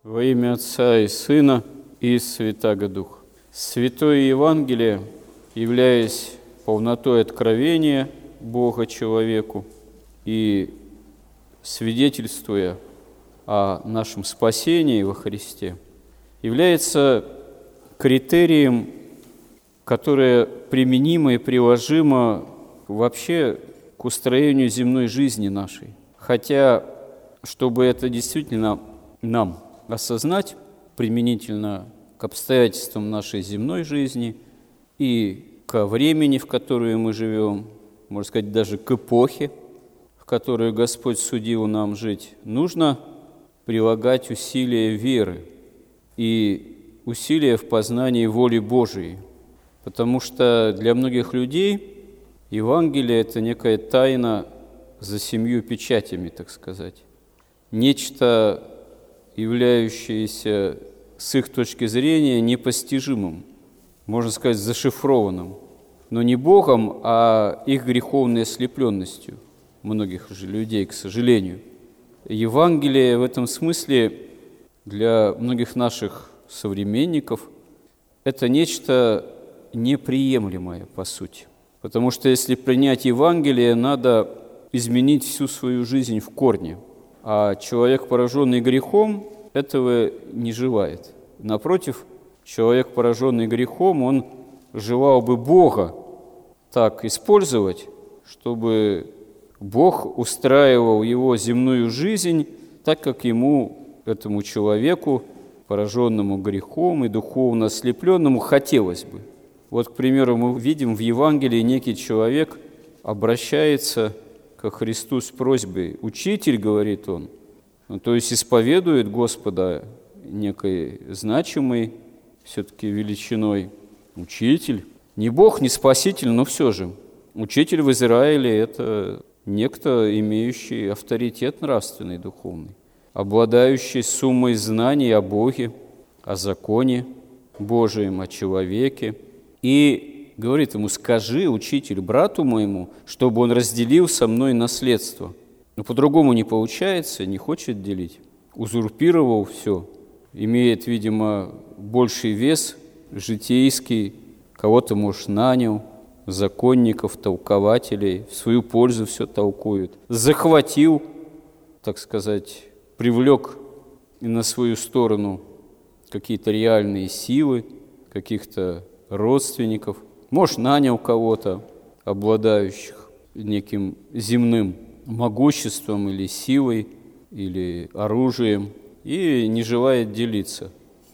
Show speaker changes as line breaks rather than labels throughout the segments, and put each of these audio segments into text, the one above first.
Во имя Отца и Сына и Святаго Духа. Святое Евангелие, являясь полнотой откровения Бога человеку и свидетельствуя о нашем спасении во Христе, является критерием, которое применимо и приложимо вообще к устроению земной жизни нашей. Хотя, чтобы это действительно нам осознать применительно к обстоятельствам нашей земной жизни и ко времени, в которое мы живем, можно сказать, даже к эпохе, в которую Господь судил нам жить, нужно прилагать усилия веры и усилия в познании воли Божией, потому что для многих людей Евангелие – это некая тайна за 7 печатями, так сказать, нечто, являющееся с их точки зрения непостижимым, можно сказать, зашифрованным, но не Богом, а их греховной ослепленностью многих же людей, к сожалению. Евангелие в этом смысле для многих наших современников – это нечто неприемлемое, по сути. Потому что если принять Евангелие, надо изменить всю свою жизнь в корне. А человек, пораженный грехом, этого не желает. Напротив, человек, пораженный грехом, он желал бы Бога так использовать, чтобы Бог устраивал его земную жизнь так, как ему, этому человеку, пораженному грехом и духовно ослепленному, хотелось бы. Вот, к примеру, мы видим в Евангелии некий человек обращается ко Христу с просьбой. «Учитель», — говорит он, то есть исповедует Господа некой значимой все-таки величиной. Учитель, не Бог, не Спаситель, но все же. Учитель в Израиле – это некто, имеющий авторитет нравственный, духовный, обладающий суммой знаний о Боге, о законе Божием, о человеке. И говорит ему: «Скажи, учитель, брату моему, чтобы он разделил со мной наследство». Но по-другому не получается, не хочет делить. Узурпировал все, имеет, видимо, больший вес житейский, кого-то, может, нанял, законников, толкователей, в свою пользу все толкует. Захватил, так сказать, привлек и на свою сторону какие-то реальные силы, каких-то родственников, может, нанял кого-то, обладающих неким земным могуществом или силой, или оружием, и не желает делиться.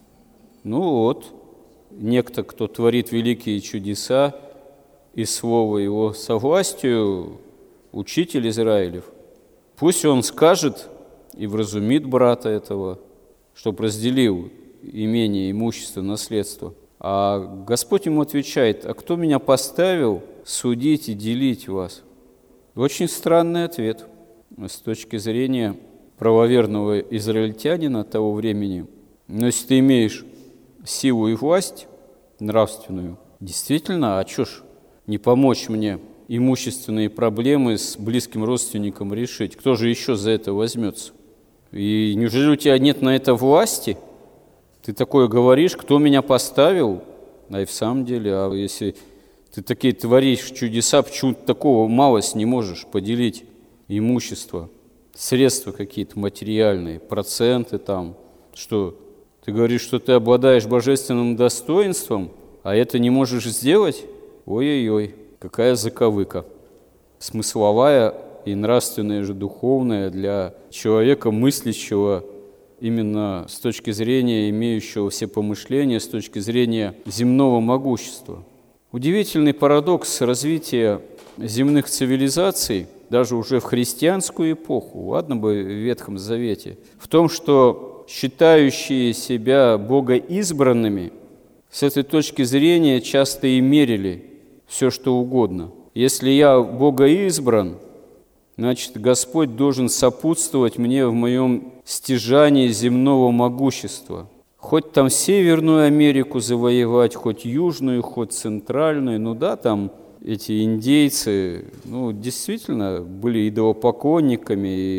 Ну вот, некто, кто творит великие чудеса, и слово его со властью, учитель Израилев, пусть он скажет и вразумит брата этого, чтоб разделил имение, имущество, наследство. А Господь ему отвечает: «А кто меня поставил судить и делить вас?» Очень странный ответ с точки зрения правоверного израильтянина того времени. Но если ты имеешь силу и власть нравственную, действительно, а чё ж не помочь мне имущественные проблемы с близким родственником решить? Кто же еще за это возьмется? И неужели у тебя нет на это власти? Ты такое говоришь: кто меня поставил? А и в самом деле, а если ты такие творишь чудеса, почему ты такого малость не можешь поделить имущество, средства какие-то материальные, проценты там, что ты говоришь, что ты обладаешь божественным достоинством, а это не можешь сделать? Ой-ой-ой, какая заковыка, смысловая и нравственная же, духовная для человека, мыслящего именно с точки зрения имеющего все помышления, с точки зрения земного могущества. Удивительный парадокс развития земных цивилизаций, даже уже в христианскую эпоху, ладно бы в Ветхом Завете, в том, что считающие себя богоизбранными с этой точки зрения часто и мерили все, что угодно. Если я богоизбран, значит, Господь должен сопутствовать мне в моем стяжании земного могущества. Хоть там Северную Америку завоевать, хоть Южную, хоть Центральную. Ну да, там эти индейцы, действительно были идолопоклонниками и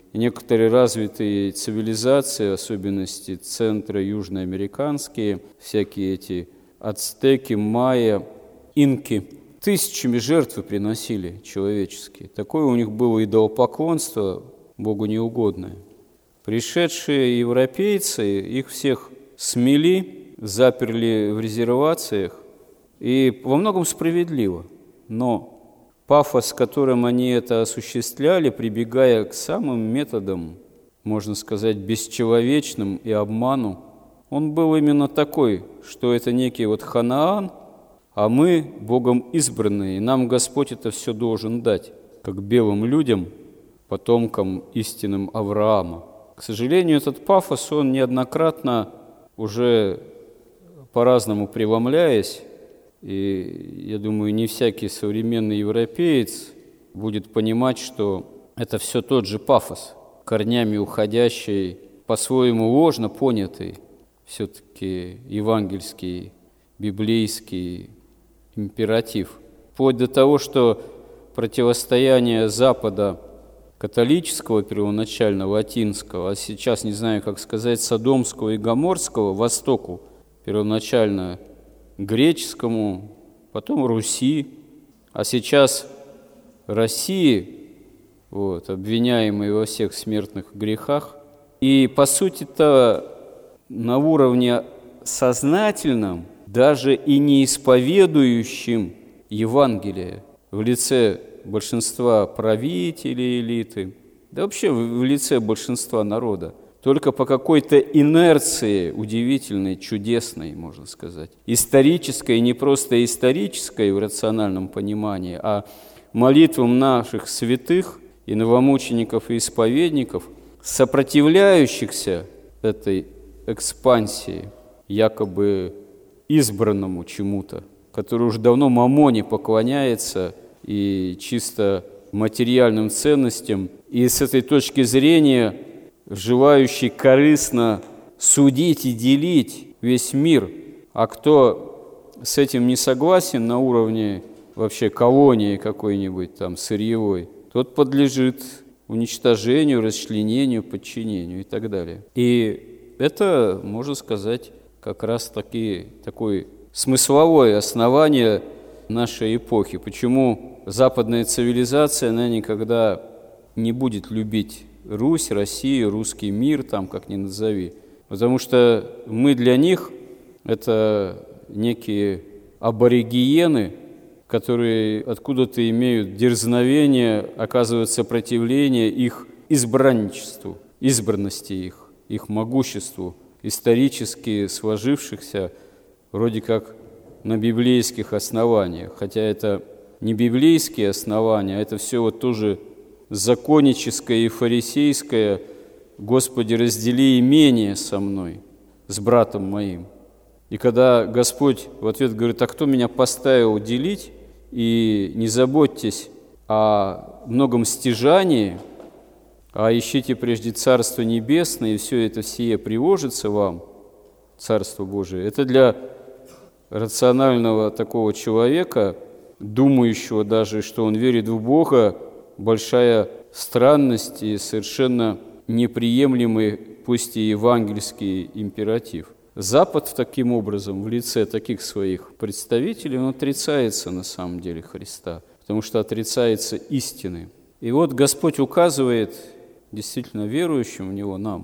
И некоторые развитые цивилизации, особенности центра южноамериканские, всякие эти ацтеки, майя, инки, тысячами жертвы приносили человеческие. Такое у них было идолопоклонство, Богу неугодное. Пришедшие европейцы, их всех смели, заперли в резервациях, и во многом справедливо. Но пафос, с которым они это осуществляли, прибегая к самым методам, можно сказать, бесчеловечным и обману, он был именно такой, что это некий вот Ханаан, а мы Богом избранные, и нам Господь это все должен дать, как белым людям, потомкам истинным Авраама. К сожалению, этот пафос, он неоднократно уже по-разному преломляясь, и я думаю, не всякий современный европеец будет понимать, что это все тот же пафос, корнями уходящий, по-своему ложно понятый, все-таки евангельский, библейский императив. Вплоть до того, что противостояние Запада католического первоначально, латинского, а сейчас, не знаю, как сказать, содомского и гоморского, Востоку первоначально греческому, потом Руси, а сейчас России, вот, обвиняемой во всех смертных грехах. И, по сути-то, на уровне сознательном, даже и не исповедующим Евангелие в лице большинства правителей элиты, да вообще в лице большинства народа, только по какой-то инерции удивительной, чудесной, можно сказать, исторической, не просто исторической в рациональном понимании, а молитвам наших святых и новомучеников и исповедников, сопротивляющихся этой экспансии, якобы избранному чему-то, который уже давно мамоне поклоняется и чисто материальным ценностям, и с этой точки зрения желающий корыстно судить и делить весь мир. А кто с этим не согласен на уровне вообще колонии какой-нибудь там сырьевой, тот подлежит уничтожению, расчленению, подчинению и так далее. И это, можно сказать, как раз такое смысловое основание нашей эпохи. Почему западная цивилизация, она никогда не будет любить Русь, Россию, русский мир, там как ни назови. Потому что мы для них это некие аборигены, которые откуда-то имеют дерзновение, оказывают сопротивление их избранничеству, избранности их могуществу, исторически сложившихся вроде как на библейских основаниях. Хотя это не библейские основания, а это все вот тоже законническое и фарисейское: «Господи, раздели имение со мной, с братом моим». И когда Господь в ответ говорит: «А кто меня поставил делить? И не заботьтесь о многом стяжании, а ищите прежде Царство Небесное, и все это сие приложится вам, Царство Божие». Это для рационального такого человека, думающего даже, что он верит в Бога, большая странность и совершенно неприемлемый, пусть и евангельский императив. Запад таким образом, в лице таких своих представителей, он отрицается на самом деле Христа, потому что отрицается истины. И вот Господь указывает действительно верующим в Него нам,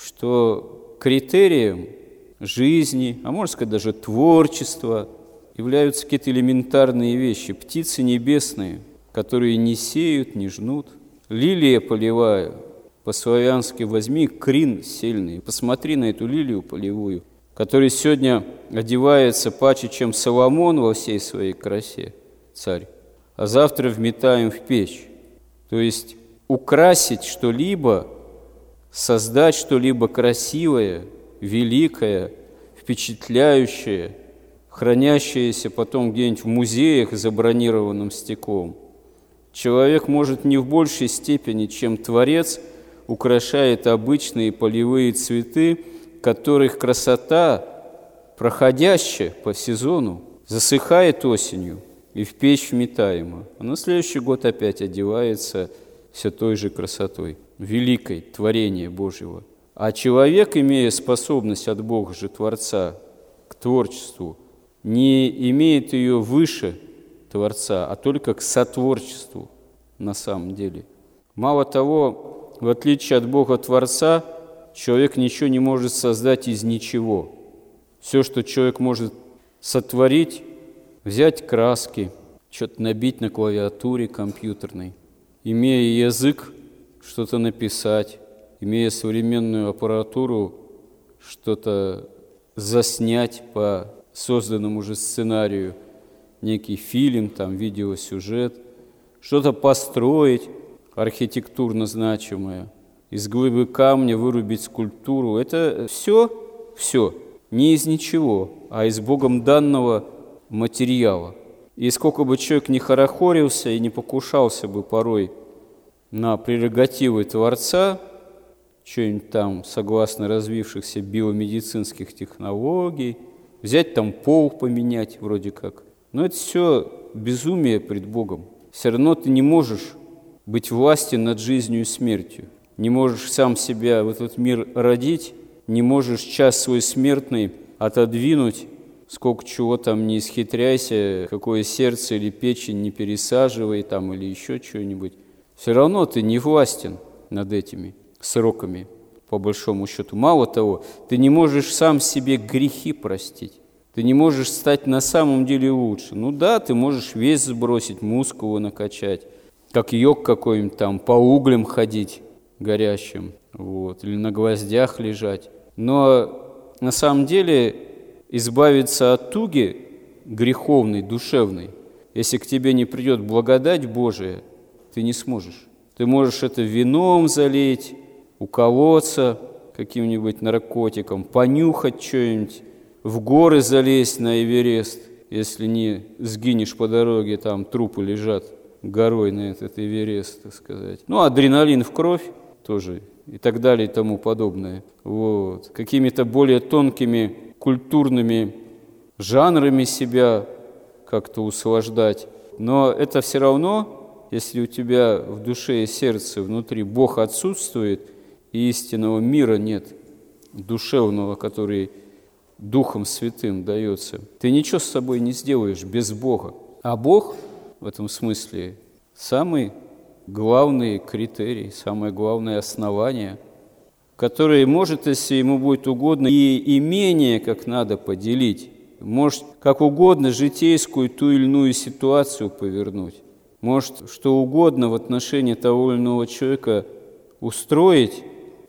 что критерием жизни, а можно сказать даже творчества, являются какие-то элементарные вещи. Птицы небесные, которые не сеют, не жнут. Лилия полевая, по-славянски возьми крин сильный, посмотри на эту лилию полевую, которая сегодня одевается паче, чем Соломон во всей своей красе, царь, а завтра вметаем в печь. То есть украсить что-либо, создать что-либо красивое, великое, впечатляющее, хранящееся потом где-нибудь в музеях забронированным стеклом. Человек может не в большей степени, чем Творец, украшает обычные полевые цветы, которых красота, проходящая по сезону, засыхает осенью и в печь вметаема, а на следующий год опять одевается все той же красотой. великой, творения Божьего. А человек, имея способность от Бога же Творца к творчеству, не имеет ее выше Творца, а только к сотворчеству на самом деле. Мало того, в отличие от Бога Творца, человек ничего не может создать из ничего. Все, что человек может сотворить, взять краски, что-то набить на клавиатуре компьютерной, имея язык, что-то написать, имея современную аппаратуру, что-то заснять по созданному уже сценарию, некий фильм, там, видеосюжет, что-то построить архитектурно значимое, из глыбы камня вырубить скульптуру. Это все не из ничего, а из Богом данного материала. И сколько бы человек ни хорохорился и не покушался бы порой на прерогативы Творца, что-нибудь там, согласно развившихся биомедицинских технологий, взять там пол поменять вроде как. Но это все безумие пред Богом. Все равно ты не можешь быть властен над жизнью и смертью. Не можешь сам себя в этот мир родить, не можешь час свой смертный отодвинуть, сколько чего там не исхитряйся, какое сердце или печень не пересаживай там или еще что-нибудь. Все равно ты не властен над этими сроками, по большому счету. Мало того, ты не можешь сам себе грехи простить. Ты не можешь стать на самом деле лучше. Ну да, ты можешь вес сбросить, мускулы накачать, как йог какой-нибудь там, по углям ходить горящим, вот, или на гвоздях лежать. Но на самом деле избавиться от туги греховной, душевной, если к тебе не придет благодать Божия, ты не сможешь. Ты можешь это вином залить, уколоться каким-нибудь наркотиком, понюхать что-нибудь, в горы залезть на Эверест, если не сгинешь по дороге, там трупы лежат горой на этот Эверест, так сказать. Ну, адреналин в кровь тоже и так далее и тому подобное. Вот. Какими-то более тонкими культурными жанрами себя как-то услаждать. Но это все равно, если у тебя в душе и сердце внутри Бог отсутствует, и истинного мира нет, душевного, который Духом Святым дается, ты ничего с собой не сделаешь без Бога. А Бог в этом смысле самый главный критерий, самое главное основание, которое может, если ему будет угодно, и имение как надо поделить, может как угодно житейскую ту или иную ситуацию повернуть, может что угодно в отношении того или иного человека устроить,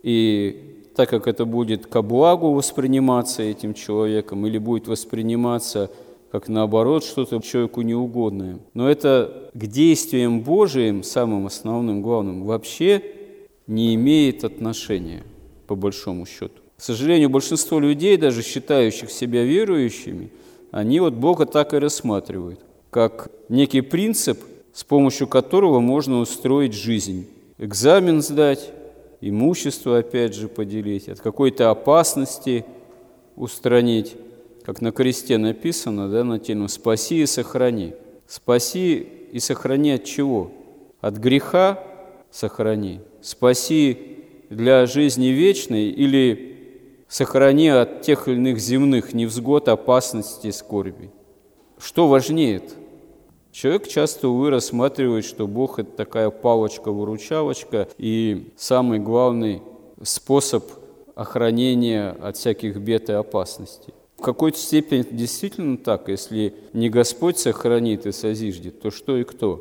и так как это будет ко благу восприниматься этим человеком или будет восприниматься как наоборот что-то человеку неугодное. Но это к действиям Божиим, самым основным, главным, вообще не имеет отношения, по большому счету. К сожалению, большинство людей, даже считающих себя верующими, они вот Бога так и рассматривают, как некий принцип, с помощью которого можно устроить жизнь. Экзамен сдать, имущество, опять же, поделить, от какой-то опасности устранить. Как на кресте написано, да, на тему «спаси и сохрани». Спаси и сохрани от чего? От греха сохрани. Спаси для жизни вечной или сохрани от тех или иных земных невзгод, опасностей, скорби. Что важнее-то? Человек часто, увы, рассматривает, что Бог – это такая палочка-выручалочка и самый главный способ охранения от всяких бед и опасностей. В какой-то степени действительно так. Если не Господь сохранит и созиждет, то что и кто?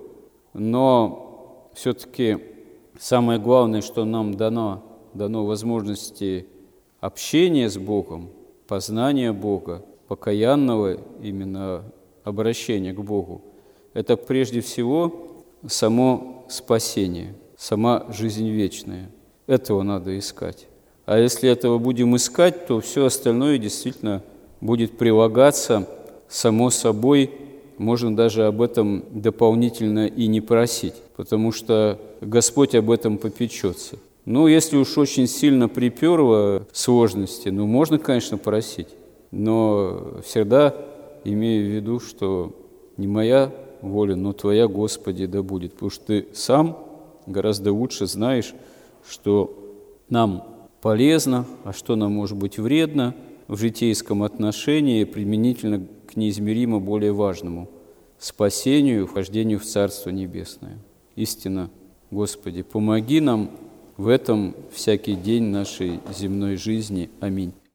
Но все-таки самое главное, что нам дано возможности общения с Богом, познания Бога, покаянного именно обращения к Богу. Это прежде всего само спасение, сама жизнь вечная. Этого надо искать. А если этого будем искать, то все остальное действительно будет прилагаться само собой. Можно даже об этом дополнительно и не просить, потому что Господь об этом попечется. Ну, если уж очень сильно приперло сложности, можно, конечно, просить, но всегда имею в виду, что не моя воля, но Твоя, Господи, да будет, потому что Ты сам гораздо лучше знаешь, что нам полезно, а что нам может быть вредно в житейском отношении применительно к неизмеримо более важному – спасению, вхождению в Царство Небесное. Истинно, Господи, помоги нам в этом всякий день нашей земной жизни. Аминь.